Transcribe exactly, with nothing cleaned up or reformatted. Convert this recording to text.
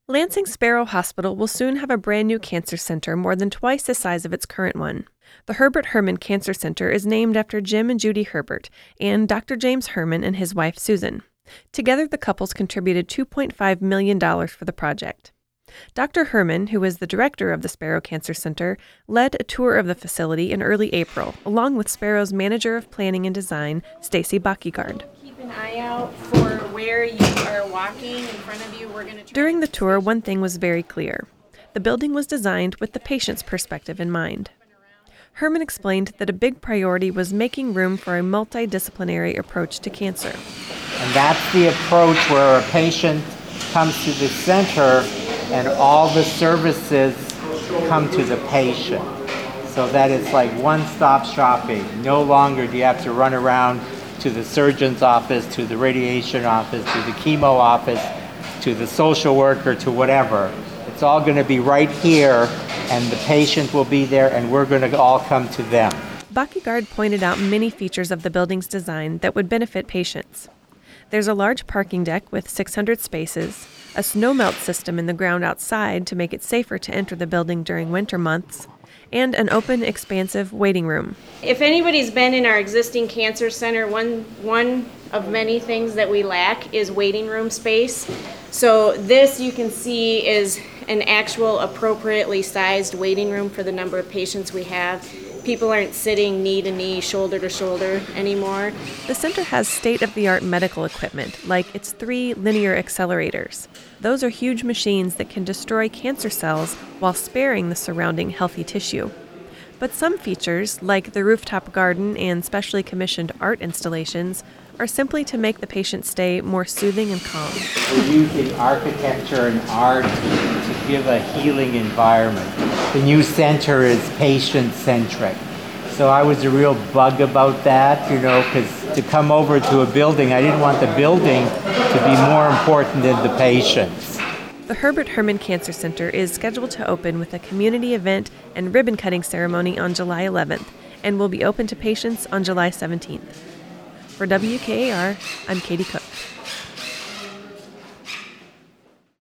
Lansing Sparrow Hospital will soon have a brand new cancer center more than twice the size of its current one. The Herbert Herman Cancer Center is named after Jim and Judy Herbert and Doctor James Herman and his wife Susan. Together, the couples contributed two point five million dollars for the project. Doctor Herman, who is the director of the Sparrow Cancer Center, led a tour of the facility in early April, along with Sparrow's manager of planning and design, Stacy Bakigard. Keep an eye out for where you are walking in front of you. We're going to During the tour, one thing was very clear. The building was designed with the patient's perspective in mind. Herman explained that a big priority was making room for a multidisciplinary approach to cancer. And that's the approach where a patient comes to the center and all the services come to the patient. So that it's like one-stop shopping. No longer do you have to run around to the surgeon's office, to the radiation office, to the chemo office, to the social worker, to whatever. It's all going to be right here, and the patient will be there, and we're going to all come to them. Bakigard pointed out many features of the building's design that would benefit patients. There's a large parking deck with six hundred spaces, a snow melt system in the ground outside to make it safer to enter the building during winter months, and an open, expansive waiting room. If anybody's been in our existing cancer center, one one of many things that we lack is waiting room space. So this, you can see, is an actual appropriately sized waiting room for the number of patients we have. People aren't sitting knee to knee, shoulder to shoulder anymore. The center has state-of-the-art medical equipment, like its three linear accelerators. Those are huge machines that can destroy cancer cells while sparing the surrounding healthy tissue. But some features, like the rooftop garden and specially commissioned art installations, are simply to make the patient stay more soothing and calm. We're using architecture and art to give a healing environment. The new center is patient-centric. So I was a real bug about that, you know, because to come over to a building, I didn't want the building to be more important than the patients. The Herbert Herman Cancer Center is scheduled to open with a community event and ribbon-cutting ceremony on July eleventh and will be open to patients on July seventeenth. For W K A R, I'm Katie Cook.